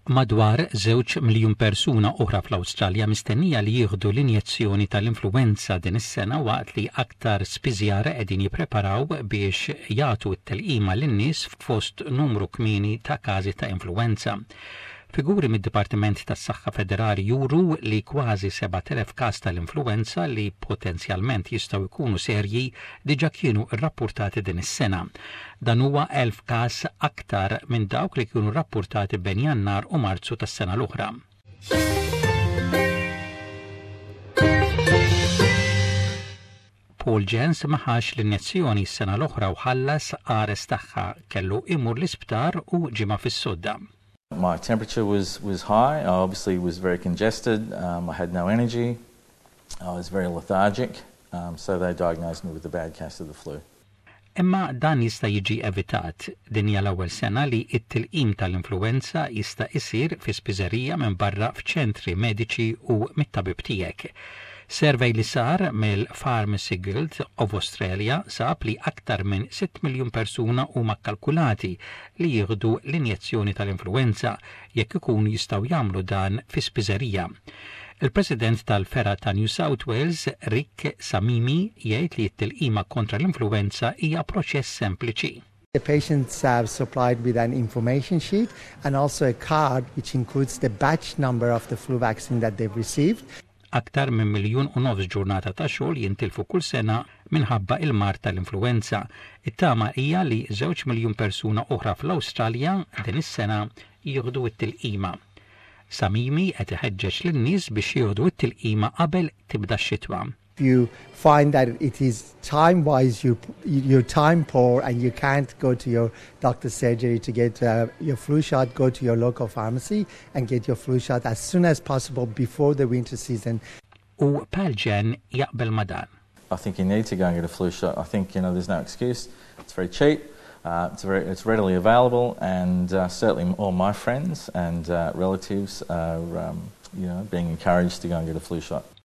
Madwar 2 miljun persuna oħra fl-Awstralja mistennija li jieħdu l-injezzjoni tal-influenza din is-sena waqt li aktar spiżjara qegħdin jippreparaw biex jagħtu t-telqima lin-nies fost numru kmieni ta' każi ta' influenza. Figuri mid-Dipartiment tas-Saħħa Federali juru li kważi 7,000 każ tal-influenza li potenzjalment jistgħu jkunu serji diġà kienu rrappurtati din is-sena. Dan huwa 1,000 każ aktar minn dawk li kienu rrappurtati bejn Jannar u Marzu tas-sena l-oħra. Paul Jens maħax l-injezzjoni s-sena l-oħra u ħallas qares tagħha kellu imur l-isptar u ġimgħa fis-sodda. My temperature was high. I obviously was very congested. I had no energy. I was very lethargic. So they diagnosed me with the bad case of the flu. Imma dan jista' jiġi evitat. Din hija l-ewwel sena li t-tilqim tal-influenza jista' jsir fi spiżerija minn barra f'ċentri mediċi u mit-tabib tiegħek. Survey li sar mill-Pharmacy Guild of Australia sab li aktar minn 6 miljun persuna huma kkalkulati li jieħdu l-injezzjoni tal-influenza jekk ikun jistgħu jagħmlu dan fi spiżerija. Il-President tal-Fera ta' New South Wales, Rick Samimi, jgħid li t-tilqima kontra l-influenza hija proċess sempliċi. The patients are supplied with an information sheet and also a card which includes the batch number of the flu vaccine that they've received. Aktar minn 1.5 miljun ġurnata ta' xogħol jintilfu kull sena minħabba il-mar tal-influenza. It-tama hija li 2 miljun persuna oħra fl-Awstralja din is-sena jieħdu t-tilqima. Samimi qed iħeġġeġ lin-nies biex jieħdu t-tilqima qabel tibda x-xitwa. If you find that it is time-wise, you're time poor and you can't go to your doctor's surgery to get your flu shot, go to your local pharmacy and get your flu shot as soon as possible before the winter season. U Palġen jaqbel ma dan. I think you need to go and get a flu shot. I think, there's no excuse. It's very cheap. It's readily available, and certainly all my friends and relatives are, being encouraged to go and get a flu shot.